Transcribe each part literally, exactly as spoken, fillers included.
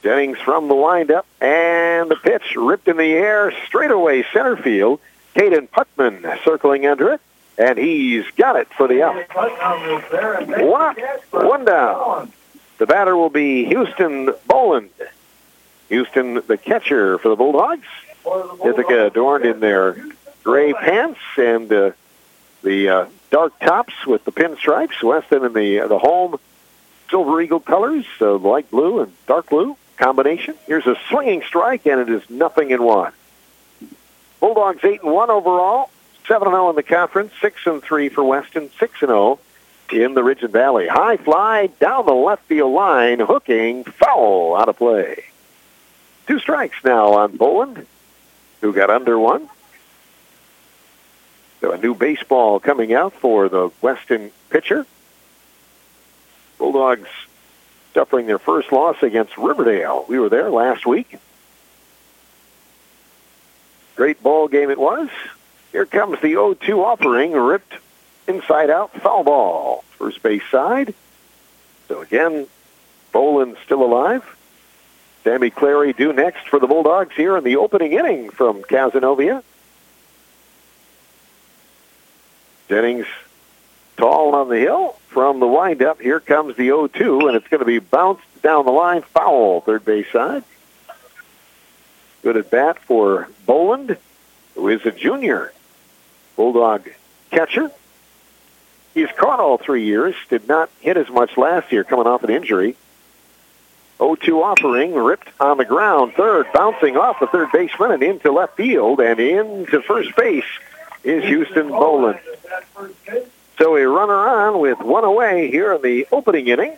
Jennings from the windup, and the pitch ripped in the air, straightaway center field. Caden Putman circling under it, and he's got it for the out. One up, one down. The batter will be Houston Boland. Houston, the catcher for the Bulldogs. Ithaca adorned in their gray pants and uh, the uh, dark tops with the pinstripes. Weston in the, uh, the home Silver Eagle colors, uh, light blue and dark blue combination. Here's a swinging strike, and it is nothing in one. Bulldogs eight and one overall, seven and zero in the conference, six and three for Weston, six and zero in the Ridge and Valley. High fly down the left field line, hooking, foul, out of play. Two strikes now on Boland, who got under one. So a new baseball coming out for the Weston pitcher. Bulldogs suffering their first loss against Riverdale. We were there last week. Great ball game it was. Here comes the oh two offering, ripped inside out, foul ball. First base side. So again, Boland still alive. Sammy Clary due next for the Bulldogs here in the opening inning from Cazenovia. Jennings tall on the hill from the windup. Here comes the oh two, and it's going to be bounced down the line, foul, third base side. Good at bat for Boland, who is a junior Bulldog catcher. He's caught all three years, did not hit as much last year coming off an injury. oh two offering, ripped on the ground, third, bouncing off the third baseman and into left field, and into first base is Houston Boland. So a runner on with one away here in the opening inning.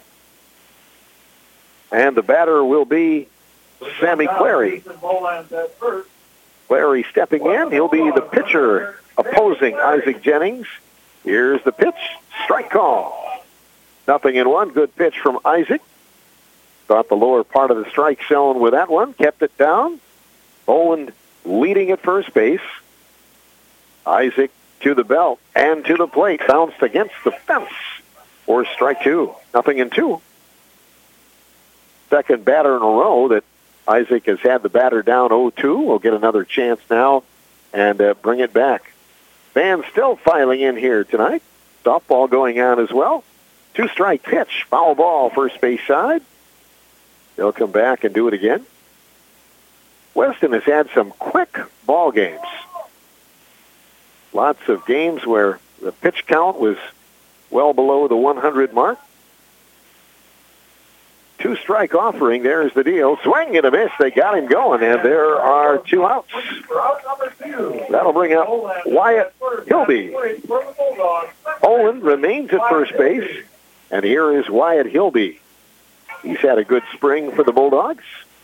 And the batter will be Sammy Clary. Clary stepping in. He'll be the pitcher opposing Isaac Jennings. Here's the pitch. Strike call. Nothing in one. Good pitch from Isaac. Thought the lower part of the strike zone with that one. Kept it down. Boland leading at first base. Isaac to the belt and to the plate. Bounced against the fence for strike two. Nothing in two. Second batter in a row that Isaac has had the batter down oh two. We'll get another chance now and uh, bring it back. Fans still filing in here tonight. Softball going on as well. Two-strike pitch. Foul ball, first base side. They'll come back and do it again. Weston has had some quick ball games. Lots of games where the pitch count was well below the one hundred mark. Two-strike offering. There's the deal. Swing and a miss. They got him going, and there are two outs. That'll bring up Wyatt Hilby. Boland remains at first base, and here is Wyatt Hilby. He's had a good spring for the Bulldogs.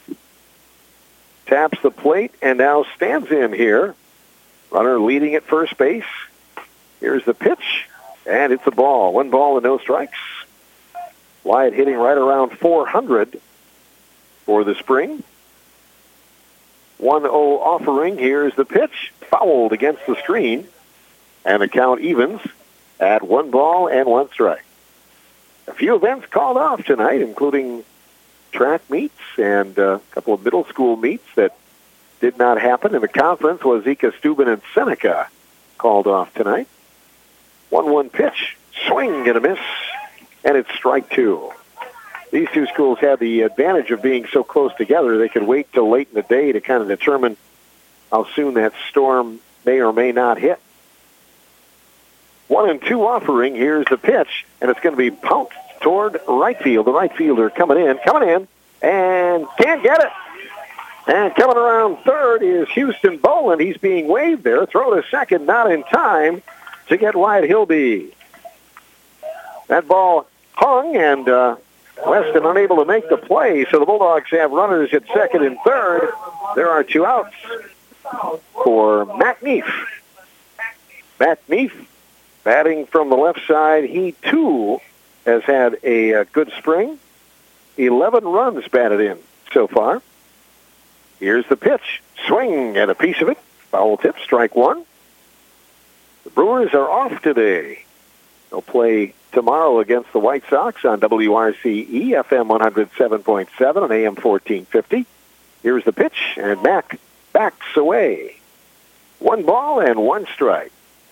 Taps the plate and now stands in here. Runner leading at first base. Here's the pitch, and it's a ball. One ball and no strikes. Wyatt hitting right around four hundred for the spring. one oh offering. Here's the pitch. Fouled against the screen. And the count evens at one ball and one strike. A few events called off tonight, including track meets and a couple of middle school meets that did not happen. In the conference, Wazeeka, Steuben, and Seneca called off tonight. one one pitch. Swing and a miss. And it's strike two. These two schools have the advantage of being so close together. They could wait till late in the day to kind of determine how soon that storm may or may not hit. One and two offering. Here's the pitch, and it's going to be pounced toward right field. The right fielder coming in, coming in, and can't get it. And coming around third is Houston Boland. He's being waved there. Throw to second, not in time to get Wyatt Hilby. That ball hung, and uh, Weston unable to make the play, so the Bulldogs have runners at second and third. There are two outs for Matt Neef. Matt Neef batting from the left side. He, too, has had a, a good spring. eleven runs batted in so far. Here's the pitch. Swing and a piece of it. Foul tip, strike one. The Brewers are off today. They'll play tomorrow against the White Sox on W R C E, F M one oh seven point seven and A M fourteen fifty. Here's the pitch, and Mack backs away. One ball and one strike.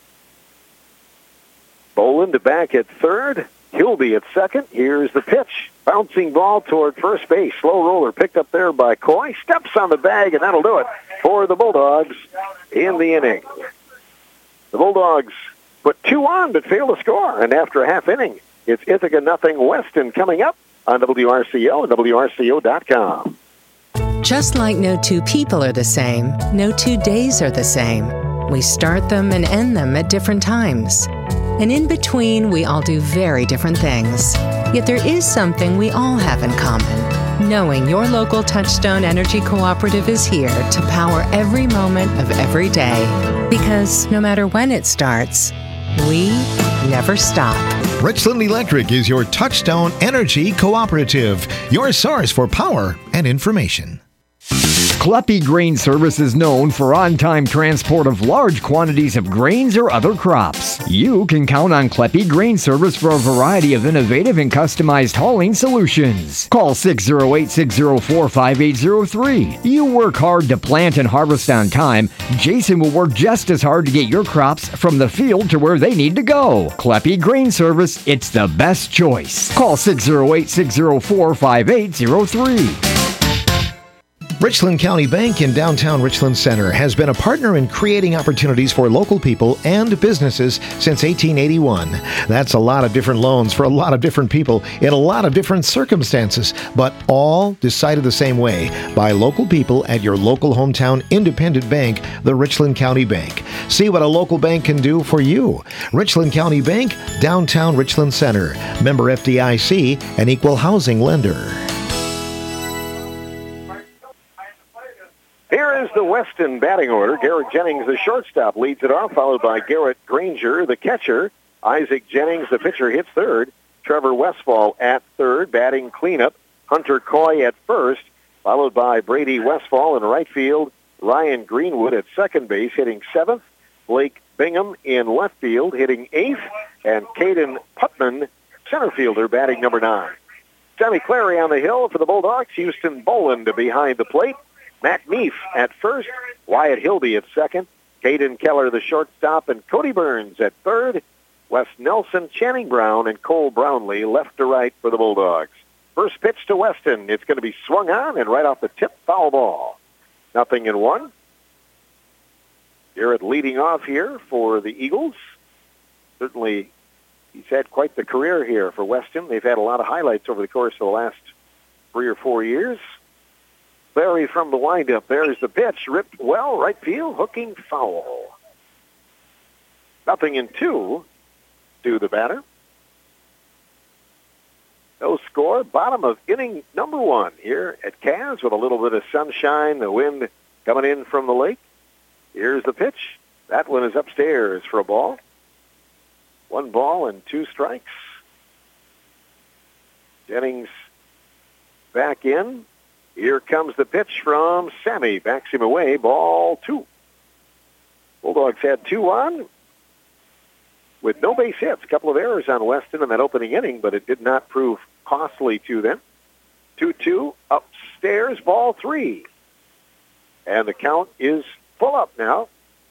Boland back at third. Hilby at second. Here's the pitch. Bouncing ball toward first base. Slow roller picked up there by Coy. Steps on the bag, and that'll do it for the Bulldogs in the inning. The Bulldogs put two on but fail to score. And after a half inning, it's Ithaca nothing Weston coming up on W R C O and W R C O dot com. Just like no two people are the same, no two days are the same. We start them and end them at different times. And in between, we all do very different things. Yet there is something we all have in common. Knowing your local Touchstone Energy Cooperative is here to power every moment of every day. Because no matter when it starts, we never stop. Richland Electric is your Touchstone Energy Cooperative, your source for power and information. Kleppe Grain Service is known for on-time transport of large quantities of grains or other crops. You can count on Kleppe Grain Service for a variety of innovative and customized hauling solutions. Call six oh eight, six oh four, five eight oh three. You work hard to plant and harvest on time. Jason will work just as hard to get your crops from the field to where they need to go. Kleppe Grain Service, it's the best choice. Call six oh eight, six oh four, five eight oh three. Richland County Bank in downtown Richland Center has been a partner in creating opportunities for local people and businesses since eighteen eighty-one. That's a lot of different loans for a lot of different people in a lot of different circumstances, but all decided the same way by local people at your local hometown independent bank, the Richland County Bank. See what a local bank can do for you. Richland County Bank, downtown Richland Center. Member F D I C, an equal housing lender. Here is the Weston batting order. Garrett Jennings, the shortstop, leads it off, followed by Garrett Granger, the catcher. Isaac Jennings, the pitcher, hits third. Trevor Westfall at third, batting cleanup. Hunter Coy at first, followed by Brady Westfall in right field. Ryan Greenwood at second base, hitting seventh. Blake Bingham in left field, hitting eighth. And Caden Putman, center fielder, batting number nine. Sammy Clary on the hill for the Bulldogs. Houston Boland behind the plate. Matt Neef at first, Wyatt Hilby at second, Caden Keller the shortstop, and Cody Burns at third. Wes Nelson, Channing Brown, and Cole Brownlee left to right for the Bulldogs. First pitch to Weston. It's going to be swung on and right off the tip, foul ball. Nothing in one. Garrett leading off here for the Eagles. Certainly, he's had quite the career here for Weston. They've had a lot of highlights over the course of the last three or four years. Barry from the windup. There's the pitch. Ripped well, right field, hooking foul. Nothing in two to the batter. No score. Bottom of inning number one here at Cavs with a little bit of sunshine, the wind coming in from the lake. Here's the pitch. That one is upstairs for a ball. One ball and two strikes. Jennings back in. Here comes the pitch from Sammy. Backs him away. Ball two. Bulldogs had two on with no base hits. A couple of errors on Weston in that opening inning, but it did not prove costly to them. two two upstairs, ball three. And the count is full up now.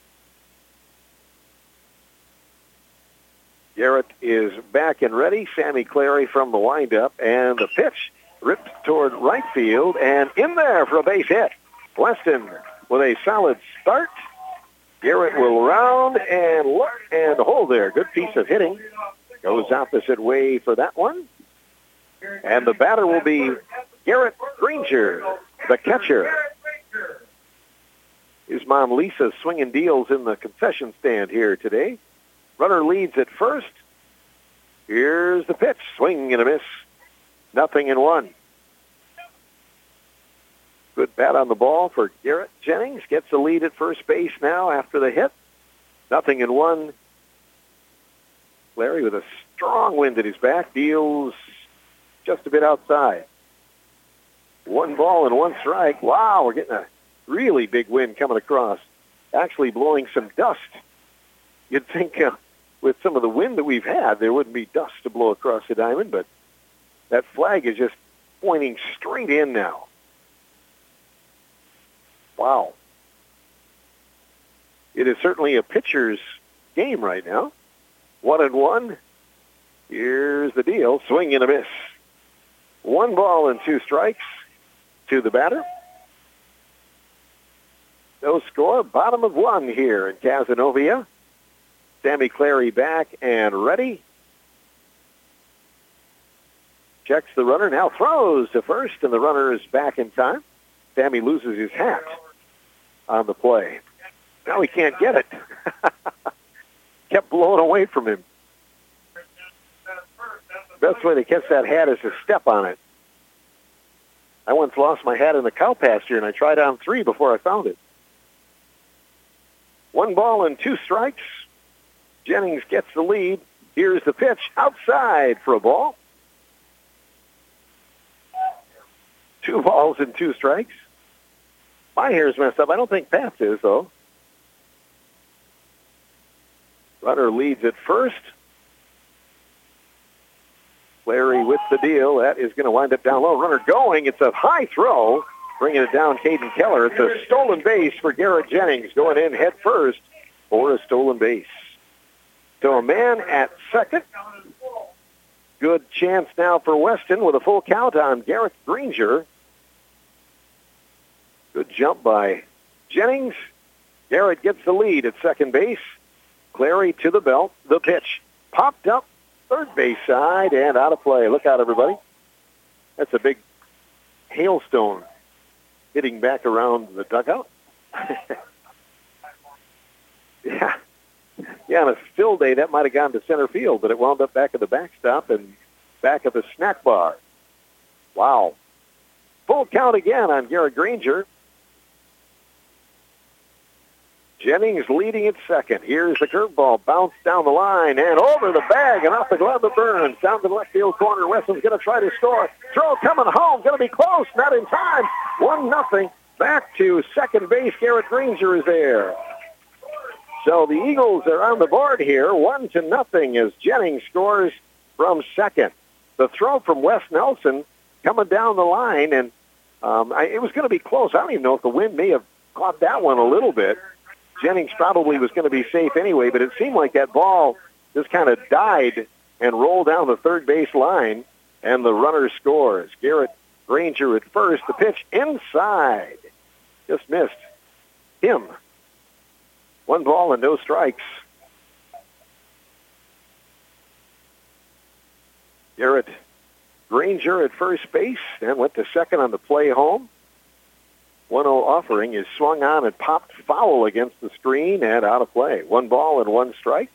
Garrett is back and ready. Sammy Clary from the windup, and the pitch ripped toward right field, and in there for a base hit. Weston with a solid start. Garrett will round and look and hold there. Good piece of hitting. Goes opposite way for that one. And the batter will be Garrett Granger, the catcher. His mom, Lisa, swinging deals in the concession stand here today. Runner leads at first. Here's the pitch. Swing and a miss. Nothing in one. Good bat on the ball for Garrett Jennings. Gets the lead at first base now after the hit. Nothing in one. Larry with a strong wind at his back deals just a bit outside. One ball and one strike. Wow, we're getting a really big wind coming across. Actually blowing some dust. You'd think uh, with some of the wind that we've had, there wouldn't be dust to blow across the diamond, but that flag is just pointing straight in now. Wow. It is certainly a pitcher's game right now. One and one. Here's the deal. Swing and a miss. One ball and two strikes to the batter. No score. Bottom of one here in Cazenovia. Sammy Clary back and ready. Checks the runner. Now throws to first, and the runner is back in time. Sammy loses his hat on the play. Now he can't get it. Kept blowing away from him. Best way to catch that hat is to step on it. I once lost my hat in the cow pasture, and I tried on three before I found it. One ball and two strikes. Jennings gets the lead. Here's the pitch. Outside for a ball. Two balls and two strikes. My hair's messed up. I don't think Pat's is, though. Runner leads at first. Larry with the deal. That is going to wind up down low. Runner going. It's a high throw. Bringing it down, Caden Keller. It's a stolen base for Garrett Jennings. Going in head first for a stolen base. So a man at second. Good chance now for Weston with a full count on Garrett Granger. Good jump by Jennings. Garrett gets the lead at second base. Clary to the belt. The pitch popped up third base side and out of play. Look out, everybody. That's a big hailstone hitting back around the dugout. yeah. Yeah, on a still day, that might have gone to center field, but it wound up back at the backstop and back at the snack bar. Wow. Full count again on Garrett Granger. Jennings leading at second. Here's the curveball. Bounce down the line and over the bag and off the glove of Burns. Down to the left field corner. Weston's going to try to score. Throw coming home. Going to be close. Not in time. One nothing. Back to second base. Garrett Granger is there. So the Eagles are on the board here. One to nothing as Jennings scores from second. The throw from Wes Nelson coming down the line. And um, I, it was going to be close. I don't even know if the wind may have caught that one a little bit. Jennings probably was going to be safe anyway, but it seemed like that ball just kind of died and rolled down the third base line, and the runner scores. Garrett Granger at first. The pitch inside. Just missed him. One ball and no strikes. Garrett Granger at first base and went to second on the play home. one oh offering is swung on and popped foul against the screen and out of play. One ball and one strike.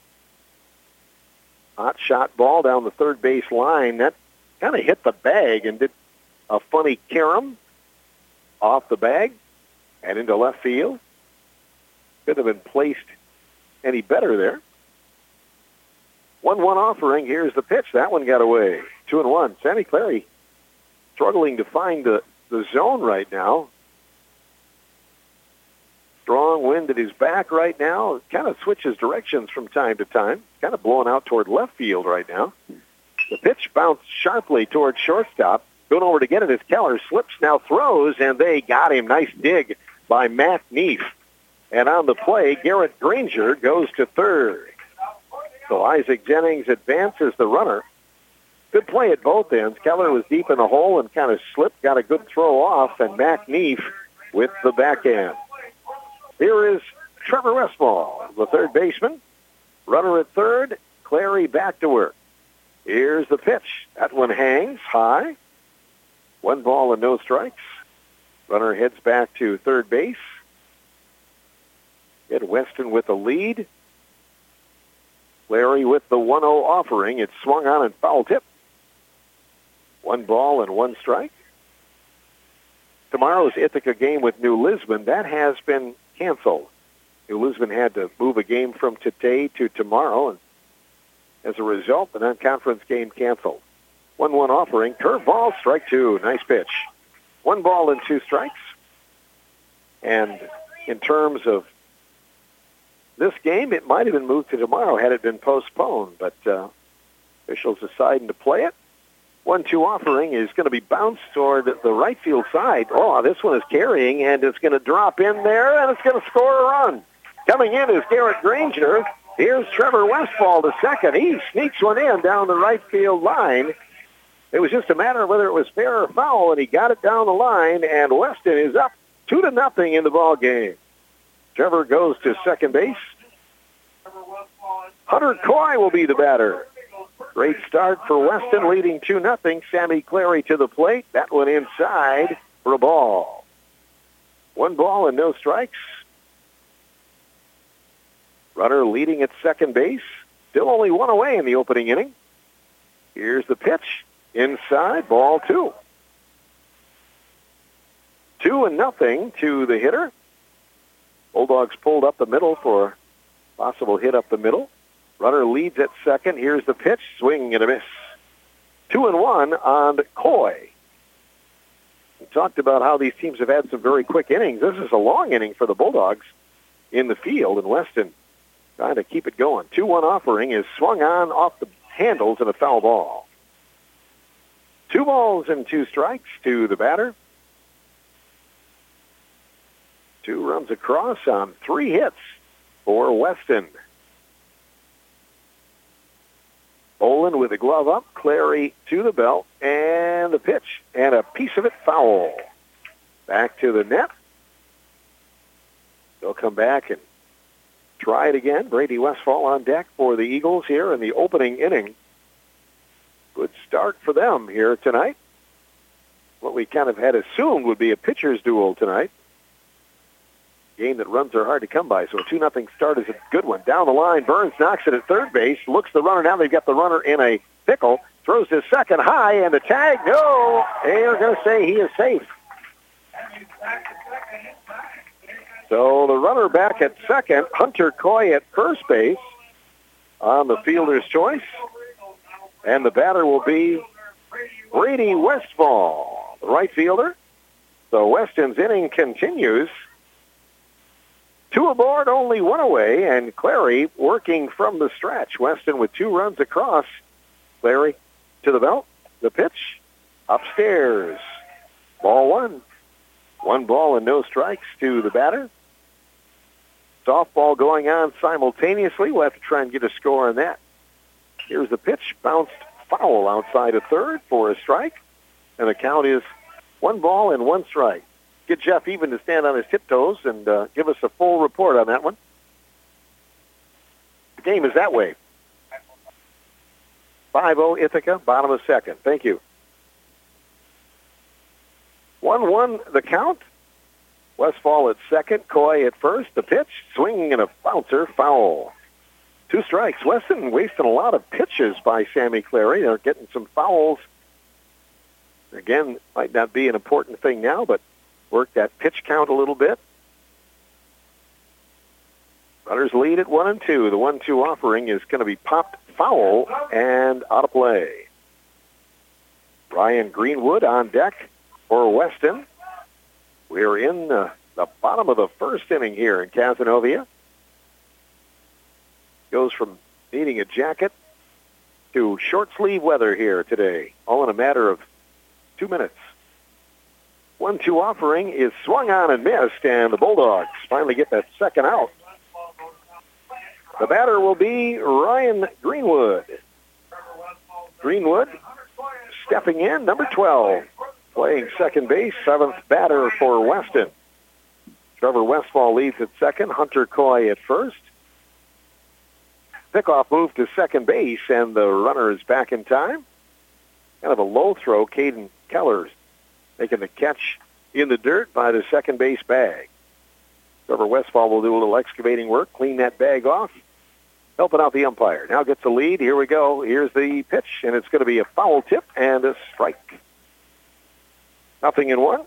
Hot shot ball down the third base line. That kind of hit the bag and did a funny carom off the bag and into left field. Could have been placed any better there. one one offering. Here's the pitch. That one got away. Two and one. Sammy Clary struggling to find the, the zone right now. Strong wind at his back right now. It kind of switches directions from time to time. Kind of blowing out toward left field right now. The pitch bounced sharply toward shortstop. Going over to get it as Keller slips, now throws, and they got him. Nice dig by Matt Neef. And on the play, Garrett Granger goes to third. So Isaac Jennings advances the runner. Good play at both ends. Keller was deep in the hole and kind of slipped, got a good throw off, and Matt Neef with the backhand. Here is Trevor Westfall, the third baseman. Runner at third, Clary back to work. Here's the pitch. That one hangs high. One ball and no strikes. Runner heads back to third base. Ed Weston with the lead. Clary with the one oh offering. It's swung on and foul tip. One ball and one strike. Tomorrow's Ithaca game with New Lisbon, that has been canceled. New Lisbon had to move a game from today to tomorrow, and as a result, the non-conference game canceled. one one offering, curveball, strike two. Nice pitch. One ball and two strikes. And in terms of this game. It might have been moved to tomorrow had it been postponed, but uh, officials deciding to play it. one two offering is going to be bounced toward the right field side. Oh, this one is carrying, and it's going to drop in there, and it's going to score a run. Coming in is Garrett Granger. Here's Trevor Westfall to second. He sneaks one in down the right field line. It was just a matter of whether it was fair or foul, and he got it down the line, and Weston is up two to nothing in the ball game. Trevor goes to second base. Hunter Coy will be the batter. Great start for Weston, leading two nothing. Sammy Clary to the plate. That one inside for a ball. One ball and no strikes. Runner leading at second base. Still only one away in the opening inning. Here's the pitch. Inside, ball two. Two and nothing to the hitter. Bulldogs pulled up the middle for a possible hit up the middle. Runner leads at second. Here's the pitch. Swing and a miss. Two and one on Coy. We talked about how these teams have had some very quick innings. This is a long inning for the Bulldogs in the field, and Weston trying to keep it going. two one offering is swung on off the handles and a foul ball. Two balls and two strikes to the batter. Two runs across on three hits for Weston. Olin with the glove up, Clary to the belt, and the pitch, and a piece of it foul. Back to the net. They'll come back and try it again. Brady Westfall on deck for the Eagles here in the opening inning. Good start for them here tonight. What we kind of had assumed would be a pitcher's duel tonight. Game that runs are hard to come by, so a two nothing start is a good one. Down the line, Burns knocks it at third base, looks the runner. Now they've got the runner in a pickle, throws his second high, and the tag, no, they're going to say he is safe. So the runner back at second, Hunter Coy at first base on the fielder's choice, and the batter will be Brady Westfall, the right fielder. So Weston's inning continues. Two aboard, only one away, and Clary working from the stretch. Weston with two runs across. Clary to the belt. The pitch upstairs. Ball one. One ball and no strikes to the batter. Softball going on simultaneously. We'll have to try and get a score on that. Here's the pitch. Bounced foul outside of third for a strike. And the count is one ball and one strike. Get Jeff Even to stand on his tiptoes and uh, give us a full report on that one. The game is that way. five oh Ithaca, bottom of second. Thank you. one one the count. Westfall at second, Coy at first. The pitch, swing and a bouncer, foul. Two strikes. Weston wasting a lot of pitches by Sammy Clary. They're getting some fouls. Again, might not be an important thing now, but work that pitch count a little bit. Runners lead at one and two. The one two offering is going to be popped foul and out of play. Ryan Greenwood on deck for Weston. We're in the, the bottom of the first inning here in Cazenovia. Goes from needing a jacket to short sleeve weather here today, all in a matter of two minutes. one two offering is swung on and missed, and the Bulldogs finally get that second out. The batter will be Ryan Greenwood. Greenwood stepping in, number twelve, playing second base, seventh batter for Weston. Trevor Westfall leads at second, Hunter Coy at first. Pickoff moved to second base, and the runner is back in time. Kind of a low throw, Caden Keller's making the catch in the dirt by the second base bag. Trevor Westfall will do a little excavating work, clean that bag off, helping out the umpire. Now gets the lead. Here we go. Here's the pitch, and it's going to be a foul tip and a strike. Nothing in one.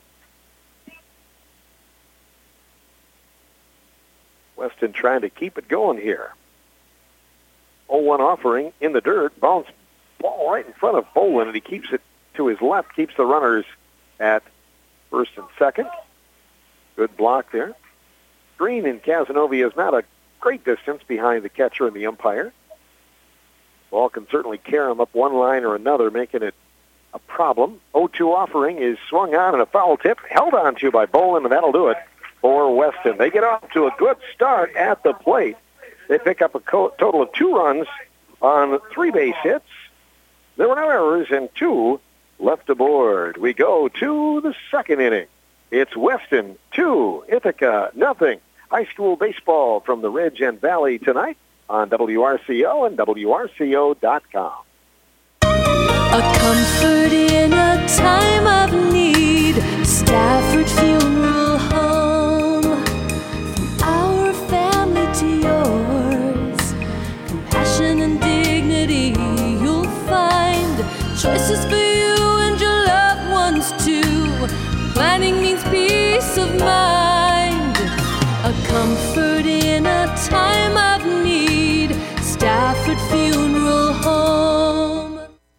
Weston trying to keep it going here. oh one offering in the dirt. Bounce ball right in front of Bolin, and he keeps it to his left, keeps the runners at first and second. Good block there. Green in Cazenovia is not a great distance behind the catcher and the umpire. Ball can certainly carry him up one line or another, making it a problem. oh two offering is swung on and a foul tip, held on to by Bolin, and that'll do it for Weston. They get off to a good start at the plate. They pick up a co- total of two runs on three base hits. There were no errors and two left aboard. We go to the second inning. It's Weston two, Ithaca nothing. High school baseball from the Ridge and Valley tonight on W R C O and W R C O dot com. A comfort in a time of need. Stafford Funeral Home. From our family to yours. Compassion and dignity you'll find. Choices for you and your loved ones too. Planning means peace of mind. A comfort in a time of need. Stafford Funeral Home.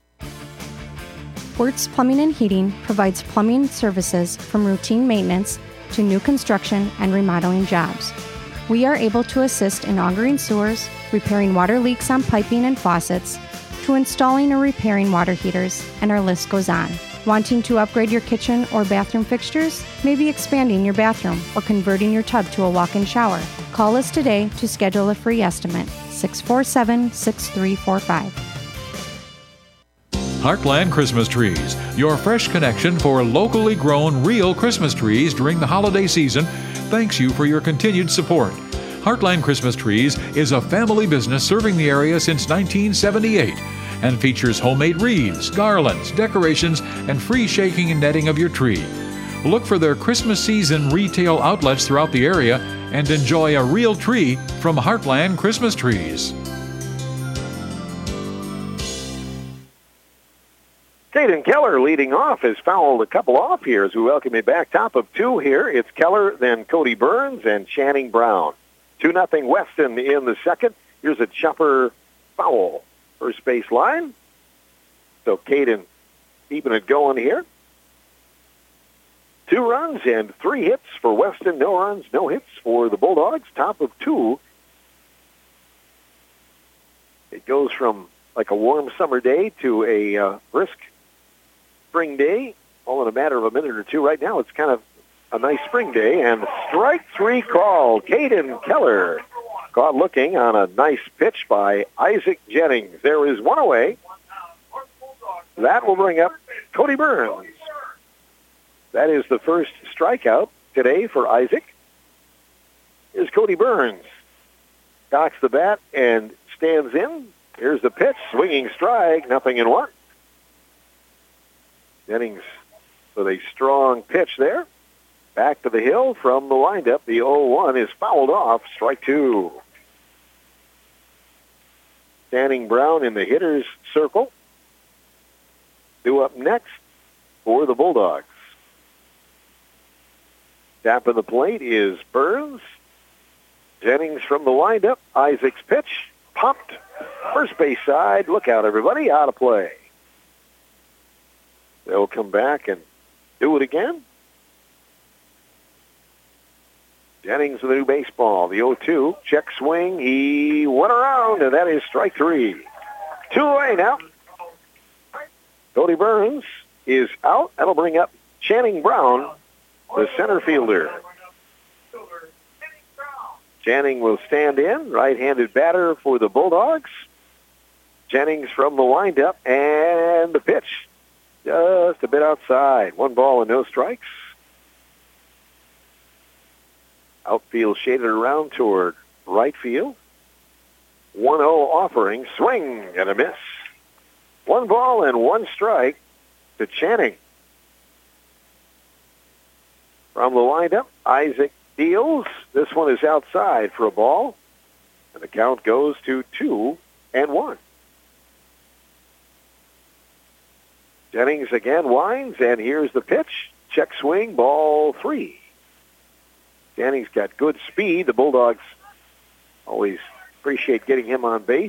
Wertz Plumbing and Heating provides plumbing services from routine maintenance to new construction and remodeling jobs. We are able to assist in augering sewers, repairing water leaks on piping and faucets, to installing or repairing water heaters, and our list goes on. Wanting to upgrade your kitchen or bathroom fixtures? Maybe expanding your bathroom or converting your tub to a walk-in shower? Call us today to schedule a free estimate. six four seven, six three four five. Heartland Christmas Trees, your fresh connection for locally grown real Christmas trees during the holiday season, thanks you for your continued support. Heartland Christmas Trees is a family business serving the area since nineteen seventy-eight and features homemade wreaths, garlands, decorations, and free shaking and netting of your tree. Look for their Christmas season retail outlets throughout the area and enjoy a real tree from Heartland Christmas Trees. Caden Keller leading off has fouled a couple off here as we welcome him back. Top of two here. It's Keller, then Cody Burns, and Channing Brown. two nothing Weston in the second. Here's a chopper foul. First base line. So Caden keeping it going here. Two runs and three hits for Weston. No runs, no hits for the Bulldogs. Top of two. It goes from like a warm summer day to a uh, brisk spring day, all in a matter of a minute or two. Right now it's kind of a nice spring day, and strike three call. Caden Keller caught looking on a nice pitch by Isaac Jennings. There is one away. That will bring up Cody Burns. That is the first strikeout today for Isaac. Here's Cody Burns. Cocks the bat and stands in. Here's the pitch, swinging strike, nothing in one. Jennings with a strong pitch there. Back to the hill from the windup. The oh one is fouled off, strike two. Channing Brown in the hitter's circle. Due up next for the Bulldogs. Tapping the plate is Burns. Jennings from the windup. Isaac's pitch, popped. First base side, look out everybody, out of play. They'll come back and do it again. Jennings with a new baseball, the oh two. Check swing, he went around, and that is strike three. Two away now. Cody Burns is out. That'll bring up Channing Brown, the center fielder. Channing will stand in, right-handed batter for the Bulldogs. Jennings from the windup, and the pitch just a bit outside. One ball and no strikes. Outfield shaded around toward right field. one oh offering, swing and a miss. One ball and one strike to Channing. From the windup, Isaac deals. This one is outside for a ball. And the count goes to two and one. Jennings again winds, and here's the pitch. Check swing, ball three. Jennings got good speed. The Bulldogs always appreciate getting him on base.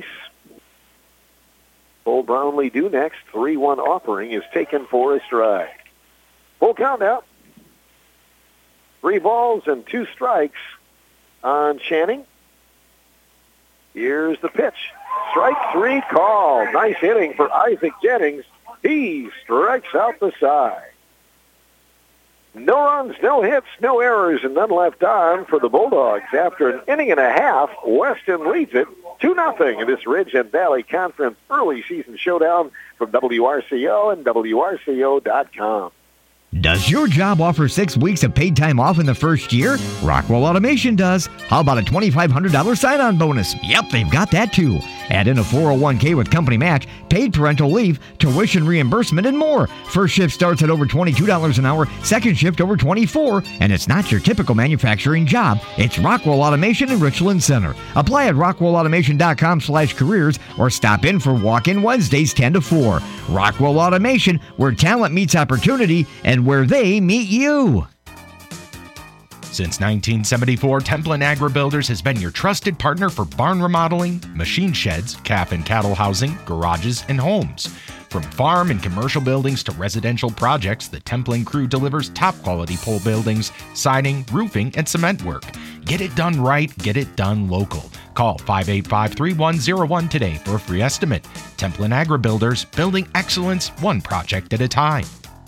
Cole Brownlee due next. three one offering is taken for a strike. Full count out. Three balls and two strikes on Channing. Here's the pitch. Strike three call. Nice hitting for Isaac Jennings. He strikes out the side. No runs, no hits, no errors, and none left on for the Bulldogs. After an inning and a half, Weston leads it two nothing in this Ridge and Valley Conference early season showdown from W R C O and W R C O dot com. Does your job offer six weeks of paid time off in the first year? Rockwell Automation does. How about a twenty-five hundred dollars sign-on bonus? Yep, they've got that too. Add in a four oh one k with company match, paid parental leave, tuition reimbursement, and more. First shift starts at over twenty-two dollars an hour, second shift over twenty-four dollars, and it's not your typical manufacturing job. It's Rockwell Automation in Richland Center. Apply at rockwellautomation.com slash careers or stop in for walk-in Wednesdays ten to four. Rockwell Automation, where talent meets opportunity and where they meet you. Since nineteen seventy-four, Templin Agri-Builders has been your trusted partner for barn remodeling, machine sheds, calf and cattle housing, garages, and homes. From farm and commercial buildings to residential projects, the Templin crew delivers top-quality pole buildings, siding, roofing, and cement work. Get it done right, get it done local. Call five eight five, three one zero one today for a free estimate. Templin Agri-Builders, building excellence one project at a time.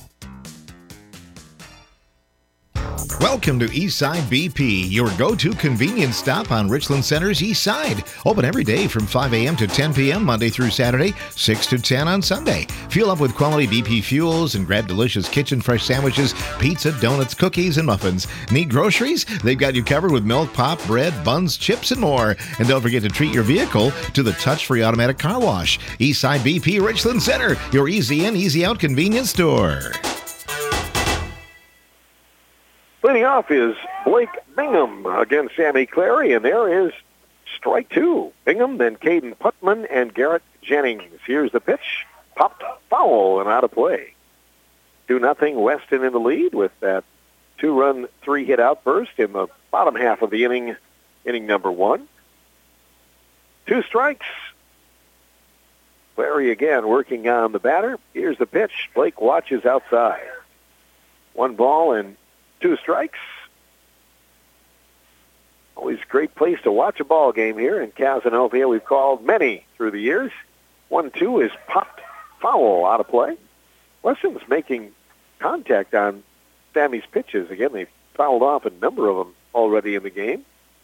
Welcome to Eastside B P, your go-to convenience stop on Richland Center's East Side. Open every day from five a.m. to ten p.m. Monday through Saturday, six to ten on Sunday. Fuel up with quality B P fuels and grab delicious kitchen fresh sandwiches, pizza, donuts, cookies, and muffins. Need groceries? They've got you covered with milk, pop, bread, buns, chips, and more. And don't forget to treat your vehicle to the touch-free automatic car wash. Eastside B P Richland Center, your easy in, easy out convenience store. Leading off is Blake Bingham against Sammy Clary, and there is strike two. Bingham, then Caden Putman and Garrett Jennings. Here's the pitch. Popped foul and out of play. two nothing Weston in the lead with that two-run, three-hit outburst in the bottom half of the inning, inning number one. Two strikes. Clary again working on the batter. Here's the pitch. Blake watches outside. One ball and two strikes. Always a great place to watch a ball game here in Casanova. We've called many through the years. one two is popped foul out of play. Weston's making contact on Sammy's pitches. Again, they've fouled off a number of them already in the game.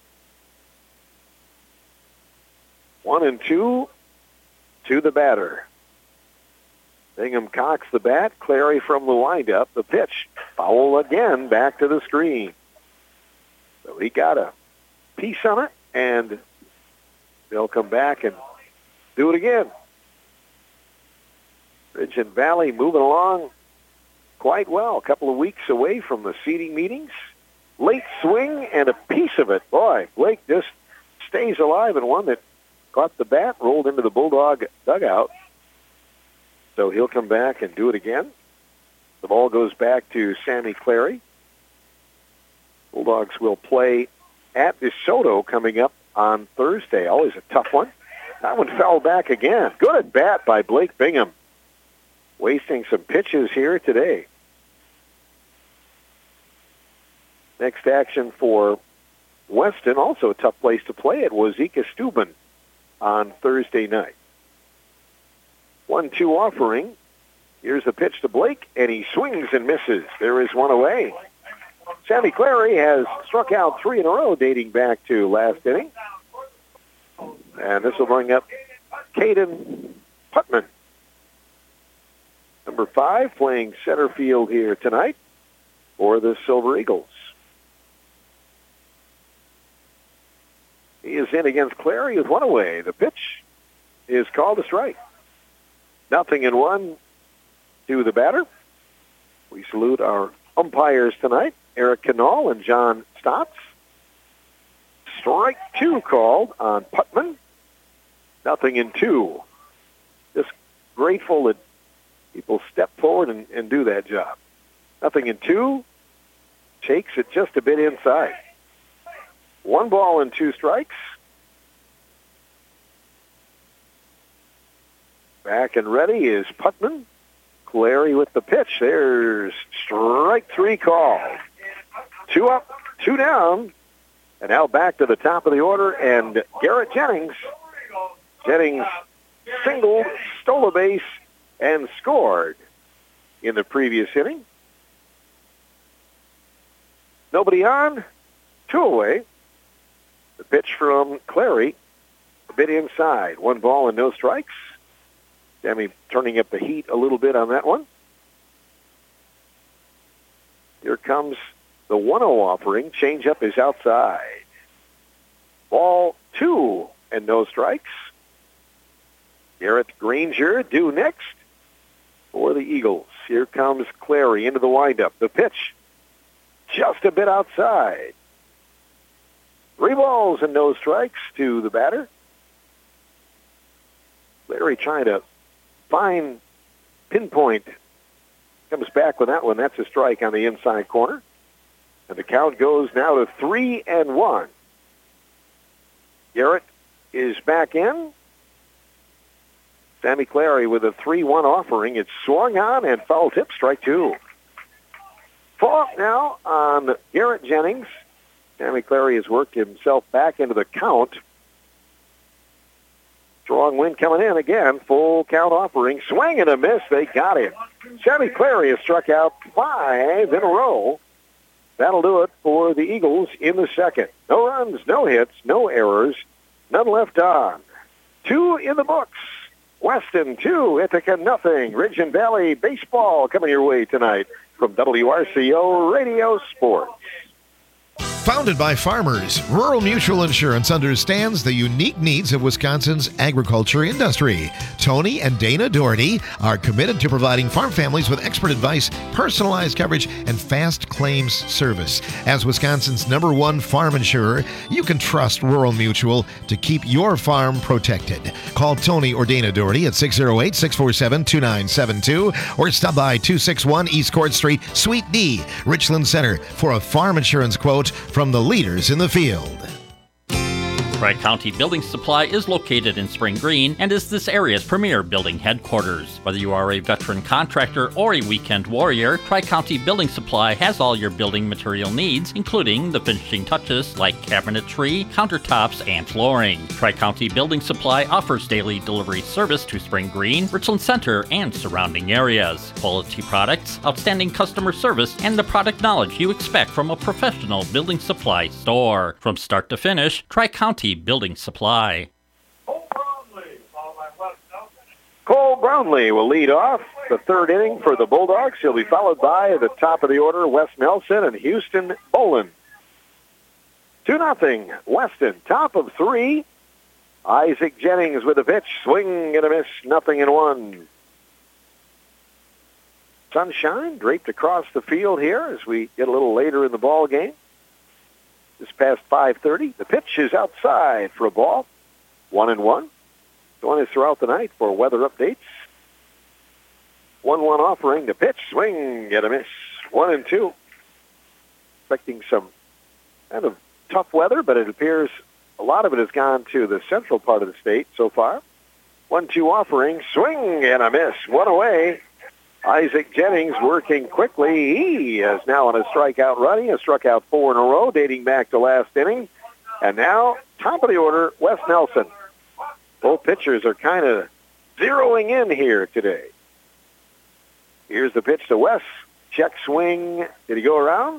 One and two to the batter. Bingham cocks the bat. Clary from the windup. The pitch. Foul again back to the screen. So he got a piece on it, and they'll come back and do it again. Ridge and Valley moving along quite well. A couple of weeks away from the seeding meetings. Late swing and a piece of it. Boy, Blake just stays alive, and one that caught the bat, rolled into the Bulldog dugout. So he'll come back and do it again. The ball goes back to Sammy Clary. Bulldogs will play at DeSoto coming up on Thursday. Always a tough one. That one fell back again. Good at bat by Blake Bingham. Wasting some pitches here today. Next action for Weston, also a tough place to play at Wazeeka Steuben on Thursday night. one two offering. Here's the pitch to Blake, and he swings and misses. There is one away. Sammy Clary has struck out three in a row dating back to last inning. And this will bring up Caden Putman. Number five, playing center field here tonight for the Silver Eagles. He is in against Clary with one away. The pitch is called a strike. Nothing in one to the batter. We salute our umpires tonight, Eric Canal and John Stotts. Strike two called on Putman. Nothing in two. Just grateful that people step forward and, and do that job. Nothing in two. Takes it just a bit inside. One ball and two strikes. Back and ready is Putman. Clary with the pitch. There's strike three call. Two up, two down And now back to the top of the order, and Garrett Jennings. Jennings singled, stole a base, and scored in the previous inning. Nobody on, two away. The pitch from Clary, a bit inside. One ball and no strikes. Sammy turning up the heat a little bit on that one. Here comes the one oh offering. Changeup is outside. Ball two and no strikes. Garrett Granger due next for the Eagles. Here comes Clary into the windup. The pitch just a bit outside. Three balls and no strikes to the batter. Clary trying to find pinpoint. Comes back with that one. That's a strike on the inside corner. And the count goes now to three and one. Garrett is back in. Sammy Clary with a three one offering. It's swung on and foul tip, strike two. Fall now on Garrett Jennings. Sammy Clary has worked himself back into the count. Strong wind coming in again. Full count offering. Swing and a miss. They got him. Sammy Clary has struck out five in a row. That'll do it for the Eagles in the second. No runs, no hits, no errors, none left on. Two in the books. Weston two, Ithaca nothing. Ridge and Valley baseball coming your way tonight from W R C O Radio Sports. Founded by farmers, Rural Mutual Insurance understands the unique needs of Wisconsin's agriculture industry. Tony and Dana Doherty are committed to providing farm families with expert advice, personalized coverage, and fast claims service. As Wisconsin's number one farm insurer, you can trust Rural Mutual to keep your farm protected. Call Tony or Dana Doherty at six oh eight, six four seven, two nine seven two or stop by two sixty-one East Court Street, Suite D, Richland Center for a farm insurance quote from the leaders in the field. Tri-County Building Supply is located in Spring Green and is this area's premier building headquarters. Whether you are a veteran contractor or a weekend warrior, Tri-County Building Supply has all your building material needs, including the finishing touches like cabinetry, countertops, and flooring. Tri-County Building Supply offers daily delivery service to Spring Green, Richland Center, and surrounding areas. Quality products, outstanding customer service, and the product knowledge you expect from a professional building supply store. From start to finish, Tri-County Building Supply. Cole Brownlee will lead off the third inning for the Bulldogs. He'll be followed by the top of the order, Wes Nelson and Houston Bolin. two nothing, Weston, top of three. Isaac Jennings with a pitch, swing and a miss, nothing in one. Sunshine draped across the field here as we get a little later in the ball game. It's past five thirty. The pitch is outside for a ball. One and one. Join us throughout the night for weather updates. one one offering. The pitch, swing, get a miss. One and two. Expecting some kind of tough weather, but it appears a lot of it has gone to the central part of the state so far. one two offering. Swing and a miss. One away. Isaac Jennings working quickly. He is now on a strikeout run. He has struck out four in a row, dating back to last inning. And now, top of the order, Wes Nelson. Both pitchers are kind of zeroing in here today. Here's the pitch to Wes. Check swing. Did he go around?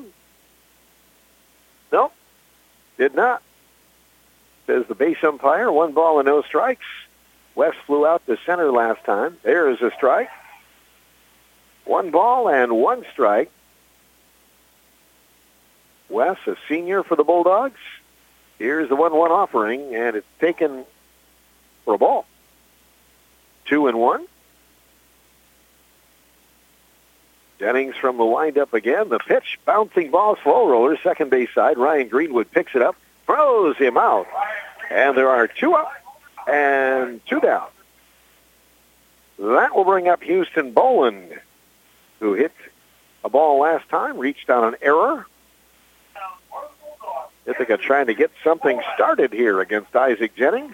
No, did not. Says the base umpire. One ball and no strikes. Wes flew out to center last time. There is a strike. One ball and one strike. Wes, a senior for the Bulldogs. Here's the one one offering, and it's taken for a ball. Two and one. Jennings from the windup again. The pitch, bouncing ball, slow roller, second base side. Ryan Greenwood picks it up, throws him out. And there are two up and two down. That will bring up Houston Boland, who hit a ball last time, reached on an error. Ithaca trying to get something started here against Isaac Jennings.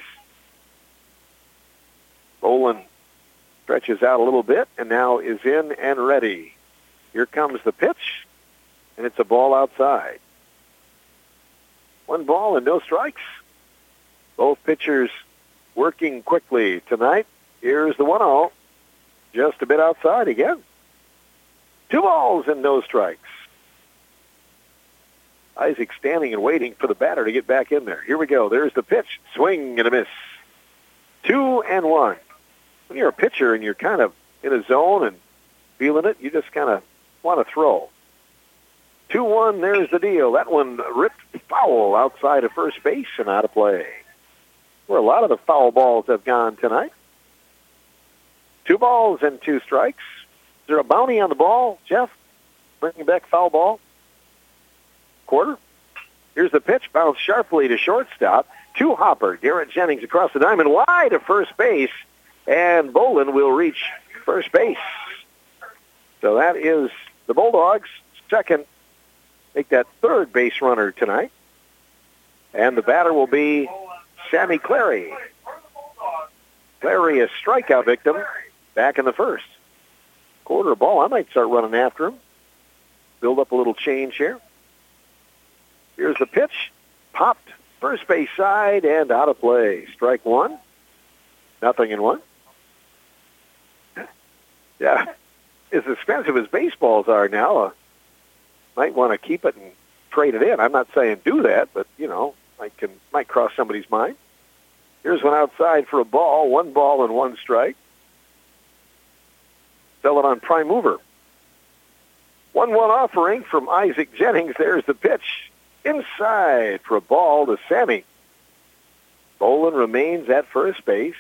Boland stretches out a little bit and now is in and ready. Here comes the pitch, and it's a ball outside. One ball and no strikes. Both pitchers working quickly tonight. Here's the one oh. Just a bit outside again. Two balls and no strikes. Isaac standing and waiting for the batter to get back in there. Here we go. There's the pitch. Swing and a miss. Two and one. When you're a pitcher and you're kind of in a zone and feeling it, you just kind of want to throw. two one, there's the deal. That one ripped foul outside of first base and out of play. Where a lot of the foul balls have gone tonight. Two balls and two strikes. Is there a bounty on the ball, Jeff? Bringing back foul ball. Quarter. Here's the pitch. Bounced sharply to shortstop. To Hopper. Garrett Jennings across the diamond. Wide to first base. And Bolin will reach first base. So that is the Bulldogs' second, make that third base runner tonight. And the batter will be Sammy Clary. Clary, a strikeout victim, back in the first. Quarter ball. I might start running after him. Build up a little change here. Here's the pitch. Popped first base side and out of play. Strike one. Nothing in one. Yeah. As expensive as baseballs are now, uh, might want to keep it and trade it in. I'm not saying do that, but, you know, I can might cross somebody's mind. Here's one outside for a ball. One ball and one strike. Sell it on prime mover. one one offering from Isaac Jennings. There's the pitch. Inside for a ball to Sammy. Bolin remains at first base.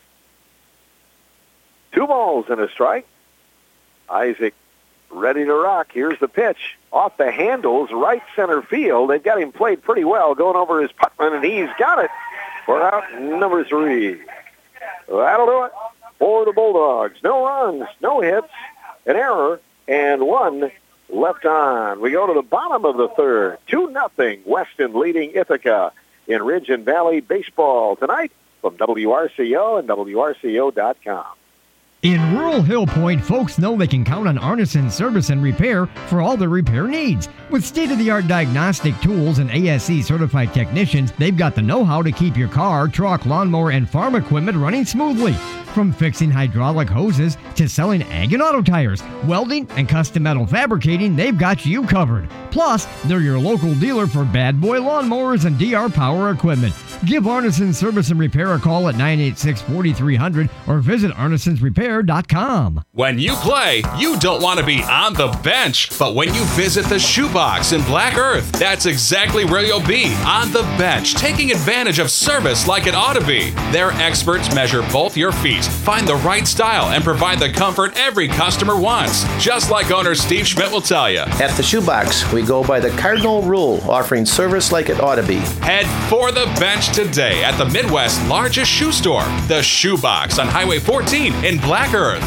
Two balls and a strike. Isaac ready to rock. Here's the pitch. Off the handles, right center field. They've got him played pretty well, going over his Putman, and he's got it for out number three. That'll do it for the Bulldogs. No runs, no hits, an error, and one left on. We go to the bottom of the third. two nothing. Weston leading Ithaca in Ridge and Valley baseball tonight from W R C O and W R C O dot com. In rural Hill Point, folks know they can count on Arneson Service and Repair for all their repair needs. With state-of-the-art diagnostic tools and A S E-certified technicians, they've got the know-how to keep your car, truck, lawnmower, and farm equipment running smoothly. From fixing hydraulic hoses to selling ag and auto tires, welding, and custom metal fabricating, they've got you covered. Plus, they're your local dealer for bad boy lawnmowers and D R power equipment. Give Arneson Service and Repair a call at nine eight six, four three zero zero or visit arnesons repair dot com. When you play, you don't want to be on the bench, but when you visit the Shoebox in Black Earth, that's exactly where you'll be, on the bench, taking advantage of service like it ought to be. Their experts measure both your feet, find the right style, and provide the comfort every customer wants, just like owner Steve Schmidt will tell you. At the Shoebox, we go by the cardinal rule, offering service like it ought to be. Head for the bench today at the Midwest's largest shoe store, the Shoebox on Highway fourteen in Black Earth.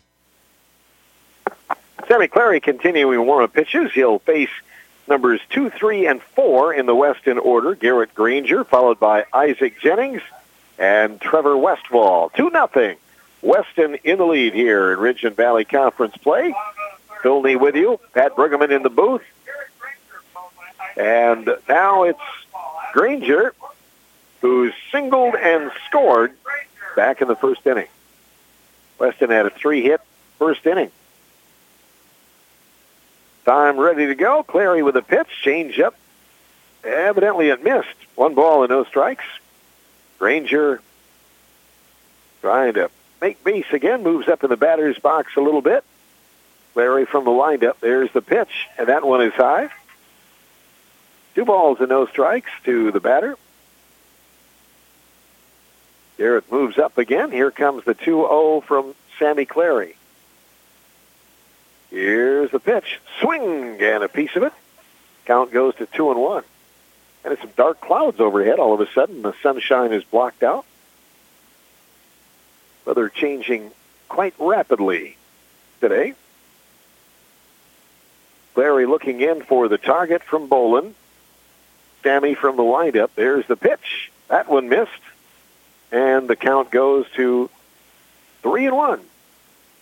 Sammy Clary continuing warm-up pitches. He'll face numbers two, three, and four in the Weston order. Garrett Granger, followed by Isaac Jennings and Trevor Westfall. two nothing. Weston in the lead here in Ridge and Valley Conference play. Phil Nee with you. Pat Brueggemann in the booth. And now it's Granger, who's singled and scored back in the first inning. Weston had a three-hit first inning. Time ready to go. Clary with a pitch. Change up. Evidently it missed. One ball and no strikes. Granger trying to make base again. Moves up in the batter's box a little bit. Clary from the windup. There's the pitch. And that one is high. Two balls and no strikes to the batter. Garrett moves up again. Here comes the two oh from Sammy Clary. Here's the pitch. Swing and a piece of it. Count goes to two and one. And it's some dark clouds overhead. All of a sudden, the sunshine is blocked out. Weather changing quite rapidly today. Clary looking in for the target from Bolin. Sammy from the windup. There's the pitch. That one missed. And the count goes to three and one.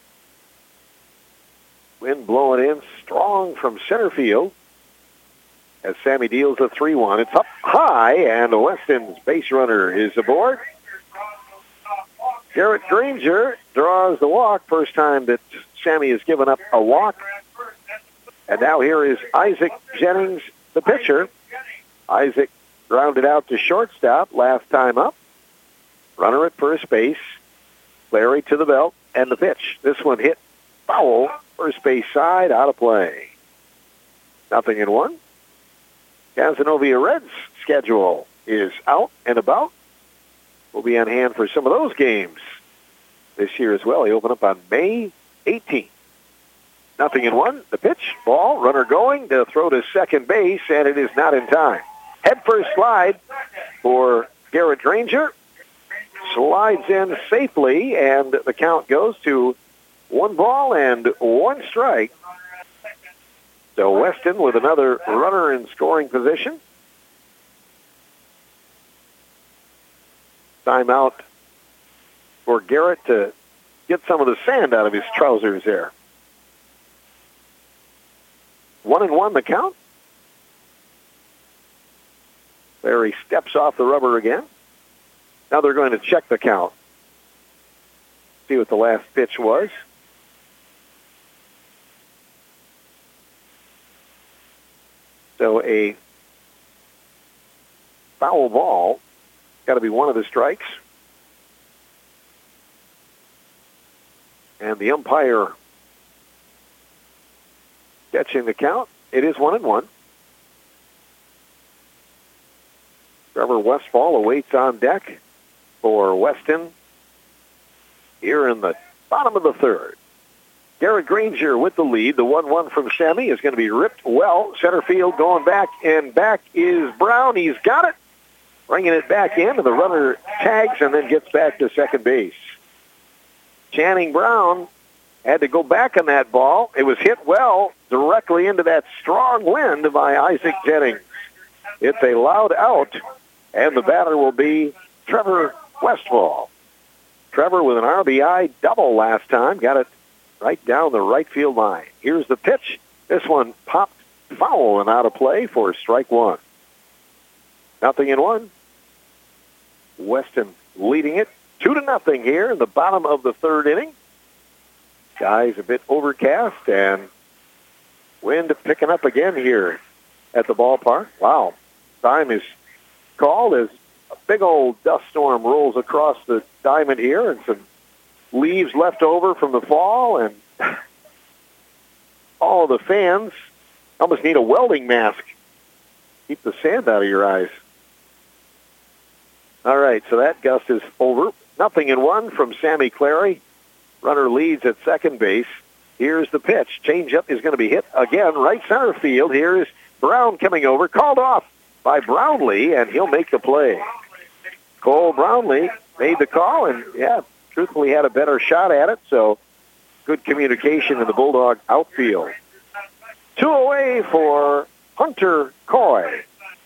Wind blowing in strong from center field. as Sammy deals a three one. It's up high, and Weston's base runner is aboard. Garrett Granger draws the walk. First time that Sammy has given up a walk. And now here is Isaac Jennings, the pitcher. Isaac grounded out to shortstop last time up. Runner at first base. Larry to the belt, and the pitch. This one hit foul, first base side, out of play. Nothing in one. Cazenovia Reds schedule is out and about. We'll be on hand for some of those games this year as well. They open up on May eighteenth. Nothing in one. The pitch, ball, runner going to throw to second base, and it is not in time. Head first slide for Garrett Granger. Slides in safely, and the count goes to one ball and one strike. So Weston with another runner in scoring position. Timeout for Garrett to get some of the sand out of his trousers there. One and one the count. Larry steps off the rubber again. Now they're going to check the count. See what the last pitch was. So a foul ball. Got to be one of the strikes. And the umpire catching the count. It is one and one. Trevor Westfall awaits on deck for Weston here in the bottom of the third. Garrett Granger with the lead. The one one from Sammy is going to be ripped well. Center field going back, and back is Brown. He's got it. Bringing it back in, and the runner tags and then gets back to second base. Channing Brown had to go back on that ball. It was hit well directly into that strong wind by Isaac Jennings. It's a loud out, and the batter will be Trevor Westfall. Trevor with an R B I double last time. Got it right down the right field line. Here's the pitch. This one popped foul and out of play for strike one. Nothing in one. Weston leading it two to nothing here in the bottom of the third inning. Sky's a bit overcast and wind picking up again here at the ballpark. Wow. Time is called as a big old dust storm rolls across the diamond here, and some leaves left over from the fall, and all of the fans almost need a welding mask. Keep the sand out of your eyes. All right, so that gust is over. Nothing in one from Sammy Clary. Runner leads at second base. Here's the pitch. Changeup is going to be hit again, right center field. Here is Brown coming over, called off by Brownlee, and he'll make the play. Cole Brownlee made the call, and, yeah, truthfully had a better shot at it, so good communication in the Bulldog outfield. Two away for Hunter Coy.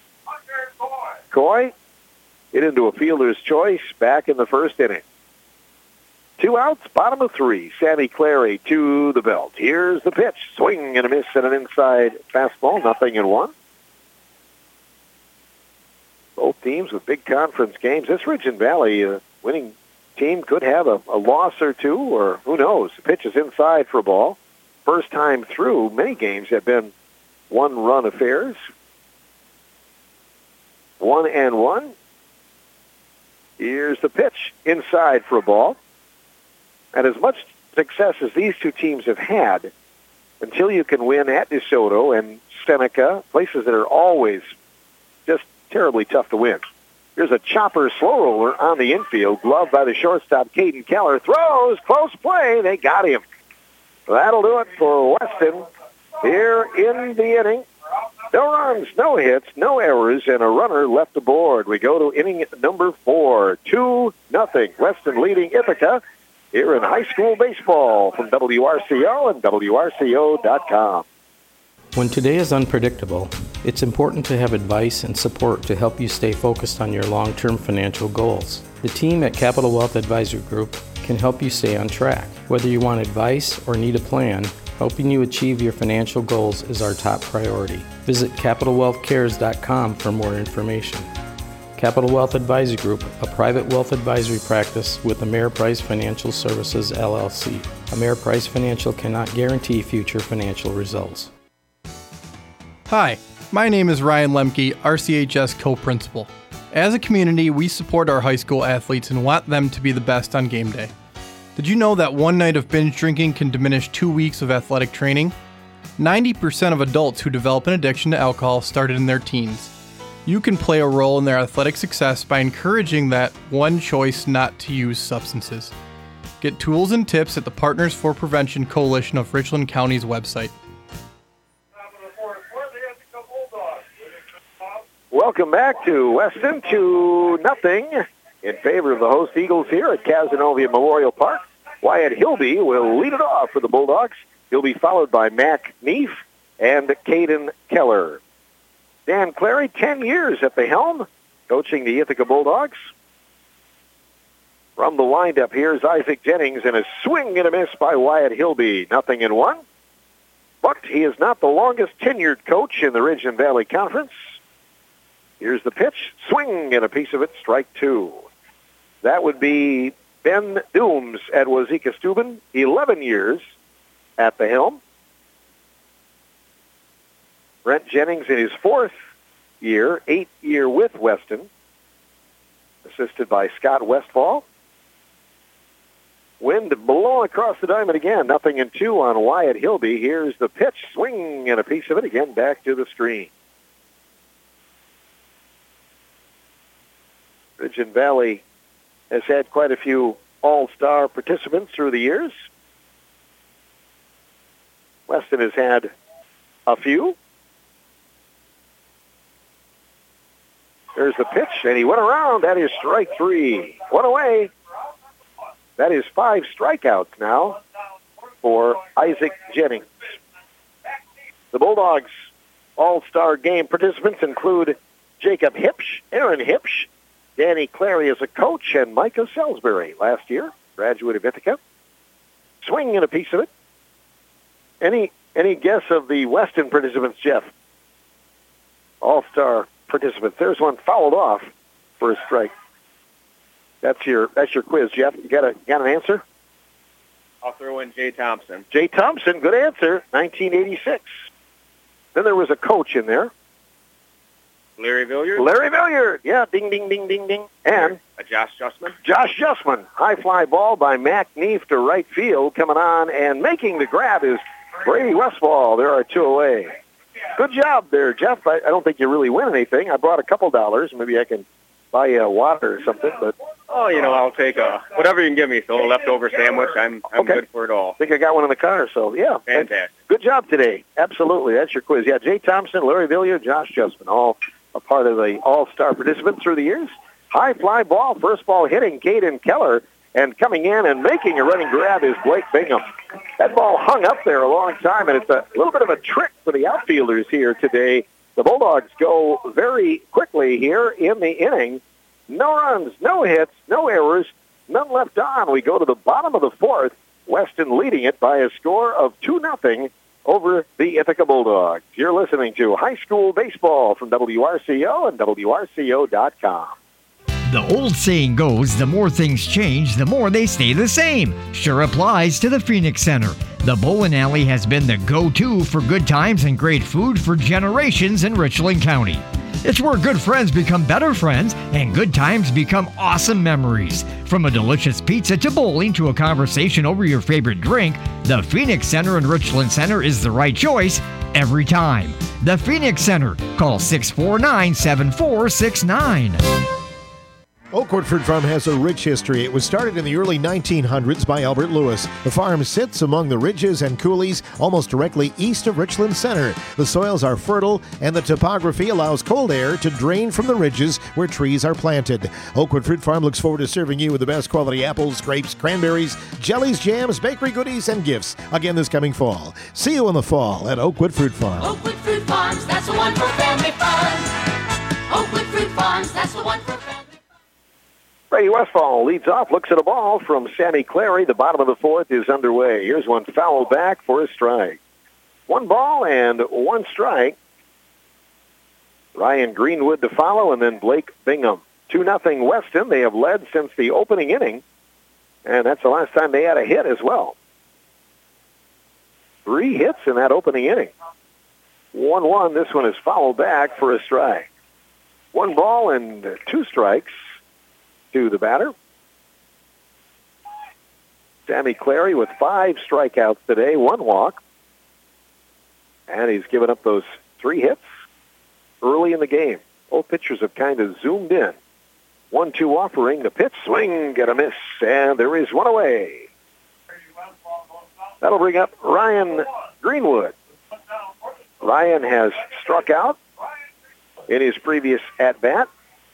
Coy hit into a fielder's choice back in the first inning. Two outs, bottom of three. Sammy Clary to the belt. Here's the pitch. Swing and a miss and an inside fastball. Nothing in one. Both teams with big conference games. This Ridge and Valley uh, winning team could have a, a loss or two, or who knows. The pitch is inside for a ball. First time through, many games have been one-run affairs. One and one. Here's the pitch. Inside for a ball. And as much success as these two teams have had, until you can win at DeSoto and Seneca, places that are always just terribly tough to win. Here's a chopper slow roller on the infield, gloved by the shortstop, Caden Keller. Throws, close play, they got him. That'll do it for Weston here in the inning. No runs, no hits, no errors, and a runner left aboard. We go to inning number four, two nothing. Weston leading Ithaca here in high school baseball from W R C O and W R C O dot com. When today is unpredictable, it's important to have advice and support to help you stay focused on your long-term financial goals. The team at Capital Wealth Advisor Group can help you stay on track. Whether you want advice or need a plan, Helping you achieve your financial goals is our top priority. Visit capital wealth cares dot com for more information. Capital Wealth Advisory Group, a private wealth advisory practice with Ameriprise Financial Services, L L C. Ameriprise Financial cannot guarantee future financial results. Hi, my name is Ryan Lemke, R C H S co-principal. As a community, we support our high school athletes and want them to be the best on game day. Did you know that one night of binge drinking can diminish two weeks of athletic training? ninety percent of adults who develop an addiction to alcohol started in their teens. You can play a role in their athletic success by encouraging that one choice not to use substances. Get tools and tips at the Partners for Prevention Coalition of Richland County's website. Welcome back to Weston, two nothing in favor of the host Eagles here at Casanova Memorial Park. Wyatt Hilby will lead it off for the Bulldogs. He'll be followed by Mac Neef and Caden Keller. Dan Clary, ten years at the helm, coaching the Ithaca Bulldogs. From the windup, here's Isaac Jennings, and a swing and a miss by Wyatt Hilby. Nothing in one. But he is not the longest tenured coach in the Ridge and Valley Conference. Here's the pitch. Swing and a piece of it. Strike two. That would be Ben Dooms at Wazeeka Steuben, eleven years at the helm. Brent Jennings in his fourth year, eighth year with Weston, assisted by Scott Westfall. Wind blowing across the diamond again. Nothing in two on Wyatt Hilby. Here's the pitch. Swing and a piece of it again back to the screen. Ridge and Valley has had quite a few all-star participants through the years. Weston has had a few. There's the pitch, and he went around. That is strike three. One away. That is five strikeouts now for Isaac Jennings. The Bulldogs' all-star game participants include Jacob Hipsch, Aaron Hipsch, Danny Clary as a coach, and Micah Salisbury last year, graduate of Ithaca. Swing and a piece of it. Any any guess of the Weston participants, Jeff? All-star participants. There's one fouled off for a strike. That's your that's your quiz, Jeff. You got a got an answer? I'll throw in Jay Thompson. Jay Thompson, good answer. nineteen eighty-six. Then there was a coach in there. Larry Villiard. Larry Villiard. Yeah, ding, ding, ding, ding, ding. And uh, Josh Justman. Josh Justman. High fly ball by Mac Neef to right field. Coming on and making the grab is Brady Westfall. There are two away. Good job there, Jeff. I, I don't think you really win anything. I brought a couple dollars. Maybe I can buy you a water or something. But oh, you know, I'll take a whatever you can give me. So a leftover sandwich. I'm I'm okay. Good for it all. I think I got one in the car. So yeah, fantastic. Good job today. Absolutely, that's your quiz. Yeah, Jay Thompson, Larry Villiard, Josh Justman, all a part of the all-star participants through the years. High fly ball, first ball hitting Caden Keller, and coming in and making a running grab is Blake Bingham. That ball hung up there a long time, and it's a little bit of a trick for the outfielders here today. The Bulldogs go very quickly here in the inning. No runs, no hits, no errors, none left on. We go to the bottom of the fourth, Weston leading it by a score of two nothing over the Ithaca Bulldogs. You're listening to High School Baseball from W R C O and W R C O dot com. The old saying goes, the more things change, the more they stay the same. Sure applies to the Phoenix Center. The Bowling Alley has been the go-to for good times and great food for generations in Richland County. It's where good friends become better friends and good times become awesome memories. From a delicious pizza to bowling to a conversation over your favorite drink, the Phoenix Center in Richland Center is the right choice every time. The Phoenix Center. Call six four nine, seven four six nine. Oakwood Fruit Farm has a rich history. It was started in the early nineteen hundreds by Albert Lewis. The farm sits among the ridges and coulees almost directly east of Richland Center. The soils are fertile, and the topography allows cold air to drain from the ridges where trees are planted. Oakwood Fruit Farm looks forward to serving you with the best quality apples, grapes, cranberries, jellies, jams, bakery goodies, and gifts again this coming fall. See you in the fall at Oakwood Fruit Farm. Oakwood Fruit Farms, that's the one for family fun. Oakwood Fruit Farms, that's the one for family fun. Cody Westfall leads off, looks at a ball from Sammy Clary. The bottom of the fourth is underway. Here's one foul back for a strike. One ball and one strike. Ryan Greenwood to follow, and then Blake Bingham. two nothing Weston. They have led since the opening inning, and that's the last time they had a hit as well. Three hits in that opening inning. one one. This one is fouled back for a strike. One ball and two strikes to the batter. Sammy Clary with five strikeouts today, one walk. And he's given up those three hits early in the game. Both pitchers have kind of zoomed in. one two offering, the pitch, swing, get a miss, and there is one away. That'll bring up Ryan Greenwood. Ryan has struck out in his previous at-bat.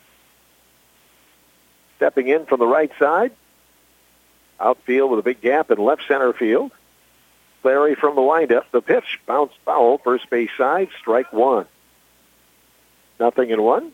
Stepping in from the right side. Outfield with a big gap in left center field. Clary from the windup. The pitch, bounce foul, first base side, strike one. Nothing in one.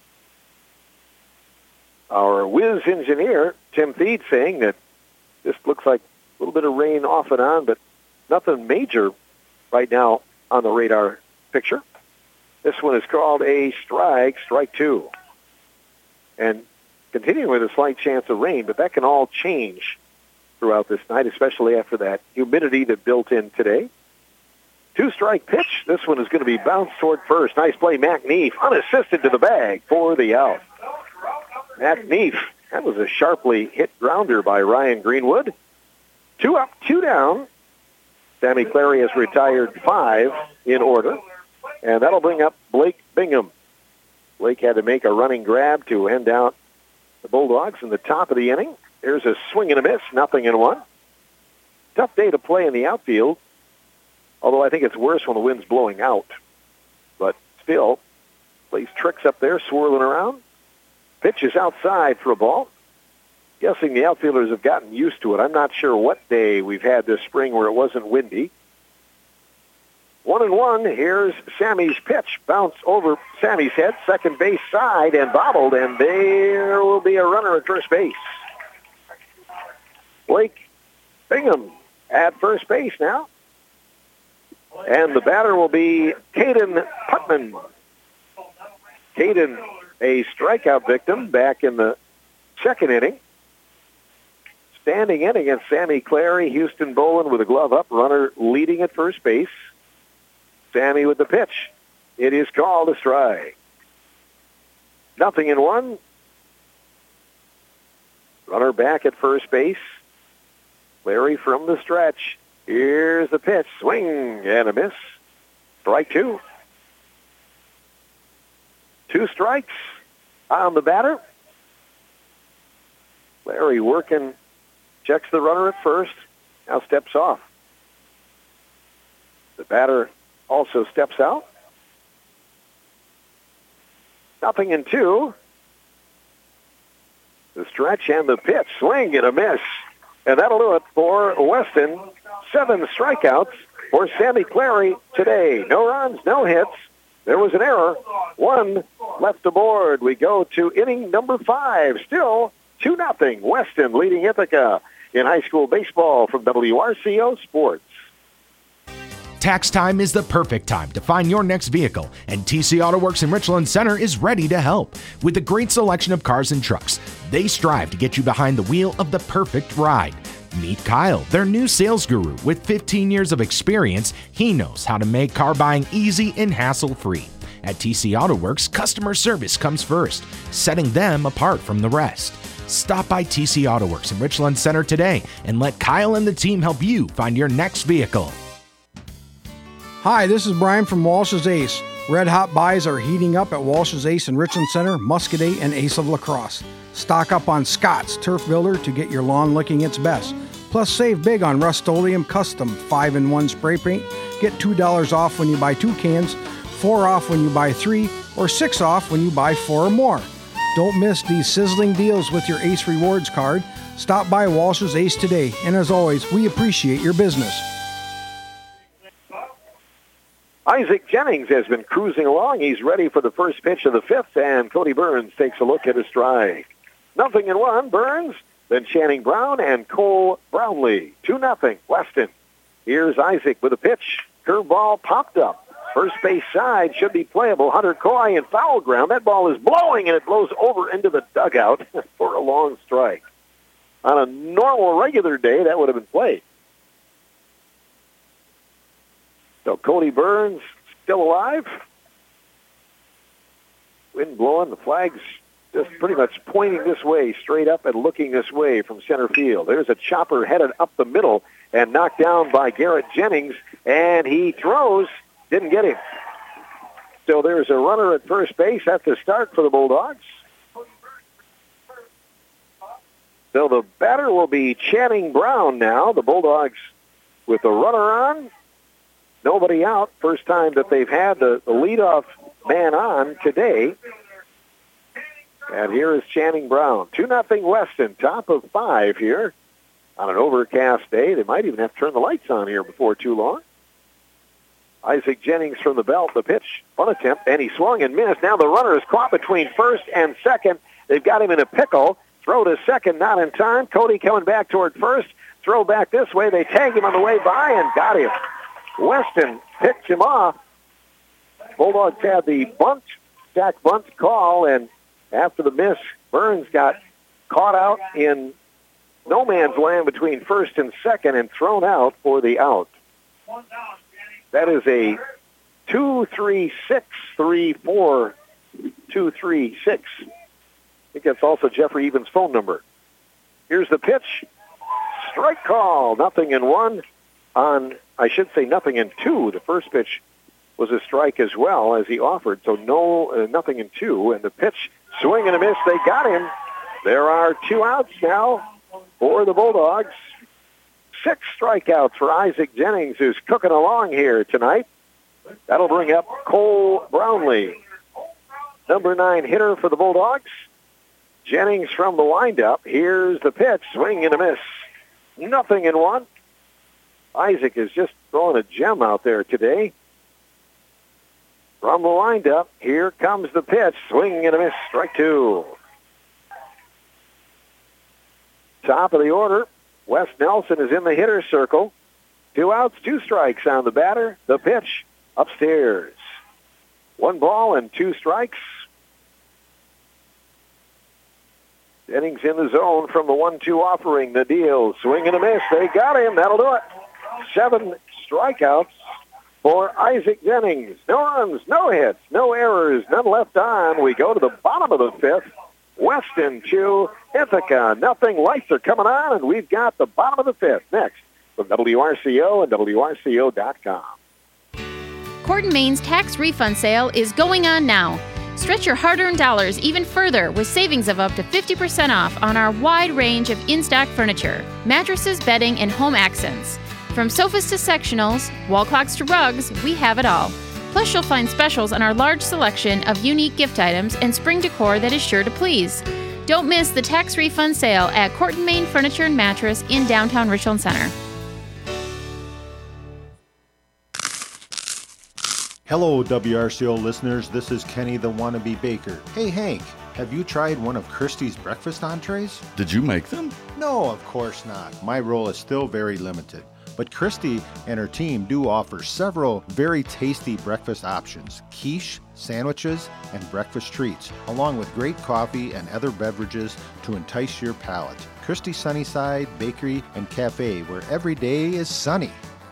Our whiz engineer, Tim Theed, saying that this looks like a little bit of rain off and on, but nothing major right now on the radar picture. This one is called a strike, strike two. And continuing with a slight chance of rain, but that can all change throughout this night, especially after that humidity that built in today. Two-strike pitch. This one is going to be bounced toward first. Nice play, Mac Neef, unassisted to the bag for the out. Mac Neef, that was a sharply hit grounder by Ryan Greenwood. Two up, two down. Sammy Clary has retired five in order, and that'll bring up Blake Bingham. Blake had to make a running grab to end out the Bulldogs in the top of the inning. There's a swing and a miss, nothing in one. Tough day to play in the outfield, although I think it's worse when the wind's blowing out. But still, plays tricks up there, swirling around. Pitch is outside for a ball. Guessing the outfielders have gotten used to it. I'm not sure what day we've had this spring where it wasn't windy. One and one. Here's Sammy's pitch. Bounce over Sammy's head, second base side, and bobbled, and there will be a runner at first base. Blake Bingham at first base now. And the batter will be Caden Putman. Caden, a strikeout victim back in the second inning. Standing in against Sammy Clary, Houston Boland with a glove up, runner leading at first base. Sammy with the pitch. It is called a strike. Nothing in one. Runner back at first base. Clary from the stretch. Here's the pitch. Swing and a miss. Strike two. Two strikes on the batter. Clary working, checks the runner at first, now steps off. The batter also steps out. Nothing in two. The stretch and the pitch. Swing and a miss. And that'll do it for Weston. Seven strikeouts for Sammy Clary today. No runs, no hits. There was an error. One left aboard. We go to inning number five. Still two nothing. Weston leading Ithaca in high school baseball from W R C O Sports. Tax time is the perfect time to find your next vehicle, and T C Auto Works in Richland Center is ready to help. With a great selection of cars and trucks, they strive to get you behind the wheel of the perfect ride. Meet Kyle, their new sales guru. With fifteen years of experience, he knows how to make car buying easy and hassle-free. At T C Auto Works, customer service comes first, setting them apart from the rest. Stop by T C Auto Works in Richland Center today and let Kyle and the team help you find your next vehicle. Hi, this is Brian from Walsh's Ace. Red hot buys are heating up at Walsh's Ace in Richland Center, Muscadet, and Ace of La Crosse. Stock up on Scott's Turf Builder to get your lawn looking its best. Plus, save big on Rust-Oleum Custom five in one spray paint. Get two dollars off when you buy two cans, four off when you buy three, or six off when you buy four or more. Don't miss these sizzling deals with your Ace Rewards card. Stop by Walsh's Ace today, and as always, we appreciate your business. Isaac Jennings has been cruising along. He's ready for the first pitch of the fifth, and Cody Burns takes a look at his strike. Nothing in one, Burns. Then Channing Brown and Cole Brownlee. two nothing, Weston. Here's Isaac with a pitch. Curveball popped up. First base side should be playable. Hunter Coy in foul ground. That ball is blowing, and it blows over into the dugout for a long strike. On a normal, regular day, that would have been played. So Cody Burns still alive. Wind blowing. The flag's just pretty much pointing this way, straight up and looking this way from center field. There's a chopper headed up the middle and knocked down by Garrett Jennings, and he throws. Didn't get him. So there's a runner at first base at the start for the Bulldogs. So the batter will be Channing Brown now. The Bulldogs with the runner on. Nobody out. First time that they've had the, the leadoff man on today. And here is Channing Brown. two nothing Weston, top of five here on an overcast day. They might even have to turn the lights on here before too long. Isaac Jennings from the belt, the pitch, one attempt, and he swung and missed. Now the runner is caught between first and second. They've got him in a pickle. Throw to second, not in time. Cody coming back toward first. Throw back this way. They tag him on the way by and got him. Weston picked him off. Bulldogs had the bunt, stack bunt call, and after the miss, Burns got caught out in no man's land between first and second and thrown out for the out. That is a two three six three four two three six. I think that's also Jeffrey Evans' phone number. Here's the pitch. Strike call. Nothing in one on, I should say nothing in two. The first pitch was a strike as well as he offered. So no, uh, nothing in two. And the pitch, swing and a miss. They got him. There are two outs now for the Bulldogs. Six strikeouts for Isaac Jennings, who's cooking along here tonight. That'll bring up Cole Brownlee, number nine hitter for the Bulldogs. Jennings from the windup. Here's the pitch. Swing and a miss. Nothing in one. Isaac is just throwing a gem out there today. From the windup, here comes the pitch. Swing and a miss. Strike two. Top of the order. Wes Nelson is in the hitter's circle. Two outs, two strikes on the batter. The pitch upstairs. One ball and two strikes. Jennings in the zone from the one two offering. The deal. Swing and a miss. They got him. That'll do it. Seven strikeouts for Isaac Jennings. No runs, no hits, no errors, none left on. We go to the bottom of the fifth. Weston two, Ithaca nothing. Lights are coming on, and we've got the bottom of the fifth next from W R C O and W R C O dot com. Court and Main's tax refund sale is going on now. Stretch your hard-earned dollars even further with savings of up to fifty percent off on our wide range of in-stock furniture, mattresses, bedding, and home accents. From sofas to sectionals, wall clocks to rugs, we have it all. Plus, you'll find specials on our large selection of unique gift items and spring decor that is sure to please. Don't miss the tax refund sale at Court and Main Furniture and Mattress in downtown Richland Center. Hello, W R C O listeners. This is Kenny the Wannabe Baker. Hey, Hank, have you tried one of Christie's breakfast entrees? Did you make them? No, of course not. My role is still very limited. But Christy and her team do offer several very tasty breakfast options, quiche, sandwiches, and breakfast treats, along with great coffee and other beverages to entice your palate. Christy Sunnyside Bakery and Cafe, where every day is sunny.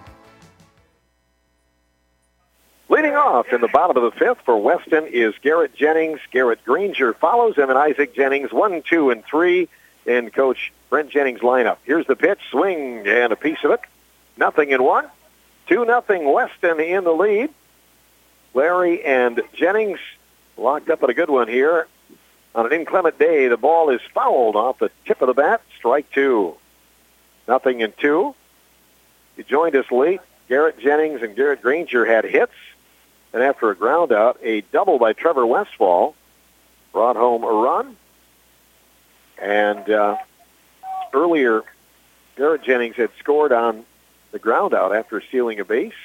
Leading off in the bottom of the fifth for Weston is Garrett Jennings. Garrett Granger follows him, and Isaac Jennings, one, two, and three in Coach Brent Jennings' lineup. Here's the pitch, swing, and a piece of it. Nothing in one. Two nothing Weston in the lead. Larry and Jennings locked up at a good one here. On an inclement day, the ball is fouled off the tip of the bat. Strike two. Nothing in two. He joined us late. Garrett Jennings and Garrett Granger had hits. And after a ground out, a double by Trevor Westfall brought home a run. And uh, earlier, Garrett Jennings had scored on the ground out after stealing a base.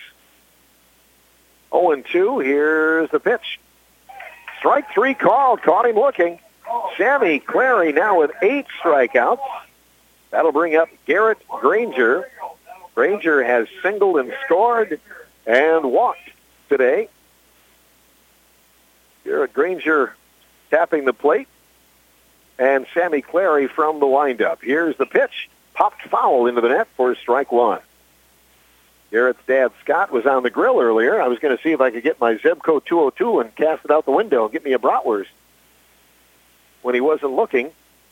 oh and two, here's the pitch. Strike three called, caught him looking. Sammy Clary now with eight strikeouts. That'll bring up Garrett Granger. Granger has singled and scored and walked today. Garrett Granger tapping the plate. And Sammy Clary from the windup. Here's the pitch. Popped foul into the net for strike one. Garrett's dad, Scott, was on the grill earlier. I was going to see if I could get my Zebco two oh two and cast it out the window and get me a bratwurst when he wasn't looking.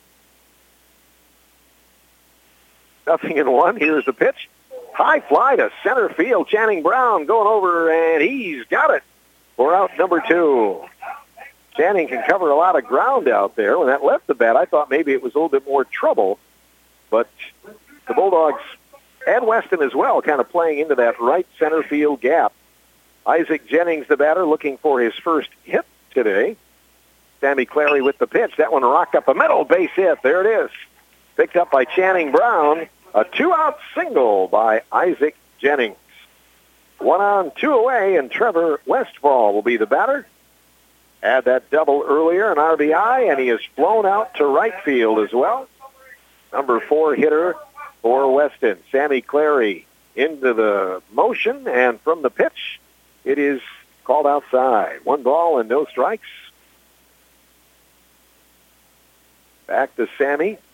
Nothing in one. Here's the pitch. High fly to center field. Channing Brown going over, and he's got it for out number two. Channing can cover a lot of ground out there. When that left the bat, I thought maybe it was a little bit more trouble. But the Bulldogs and Weston as well kind of playing into that right center field gap. Isaac Jennings, the batter, looking for his first hit today. Sammy Clary with the pitch. That one rocked up the middle. Base hit. There it is. Picked up by Channing Brown. A two-out single by Isaac Jennings. One on, two away, and Trevor Westfall will be the batter. Had that double earlier, an R B I, and he has flown out to right field as well. Number four hitter for Weston. Sammy Clary into the motion, and from the pitch, it is called outside. One ball and no strikes. Back to Sammy.